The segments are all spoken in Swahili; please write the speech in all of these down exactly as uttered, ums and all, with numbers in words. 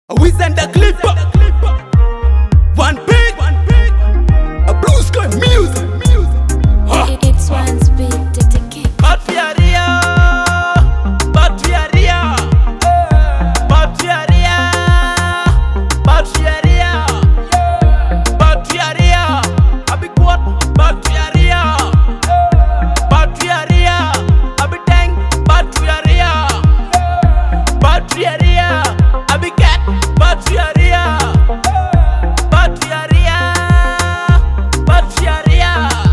We send the clip. One beat. A blue sky music. It- It's one speed to the kick. Batteria. Batteria. Batteria. Batteria. Batteria. Abi quad. Batteria. Batteria. Abi tank. Batteria. Batteria. Abi cat. Batteria. Batteria. Batteria.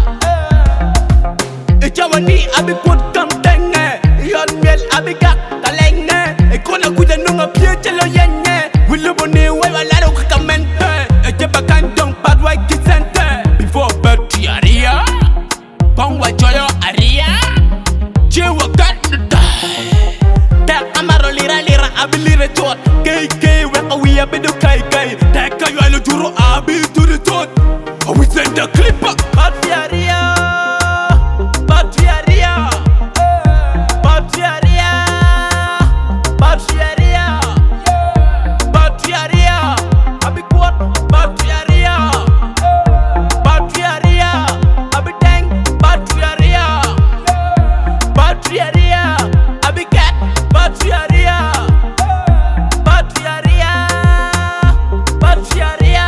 Ijawani abi put kam tenge yon miel abi gak talenge e kona kuja nunga pie chelo yenye wilu boni we wala ro kamente e jeba kan dong bad way kisente before Batteria pongwa joyo aria chewa gat ta amaro lira lira abi lira tot kay kay we we abi do kay kay ta kayo alo juro abi to the tot we send the clip Batteria. Batteria. Batteria. Batteria. Batteria. Abi quad. Batteria. Batteria. Abi tank. Batteria. Batteria. Abi cat. Batteria. Batteria. Batteria.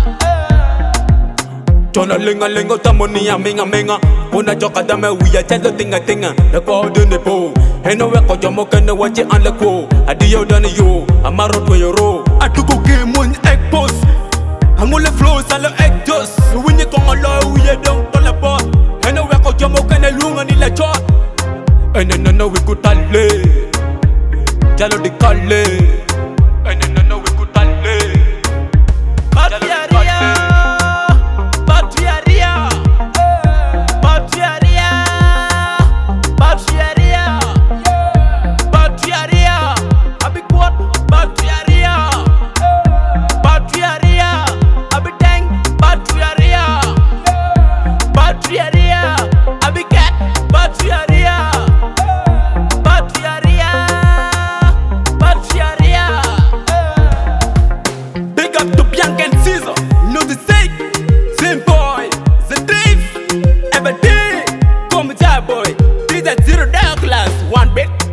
Chona linga linga tamonia minga minga Una joka dame wiya chelo tinga tinga The god in the po Heno weko jomo kene wachi an le ko Adiyo dani yo Amaro to yoro Atuko game mun egg post Hangule flow salo egg toast Winnie konga lo wiya dong tola bo Heno weko jomo kene lunga ni le chot Ene nana we kutale Jalo di kale Ene nana we kutale Batteria. Batteria. Batteria. Batteria. Batteria. Abi quad. Batteria. Batteria. Abi tank. Batteria. Batteria. Abi cat. Batteria. Batteria. Batteria. Big up to Bianca and Caesar. No the sake. Same boy. The thief. Every day. Come boy. This is zero down class. One bit.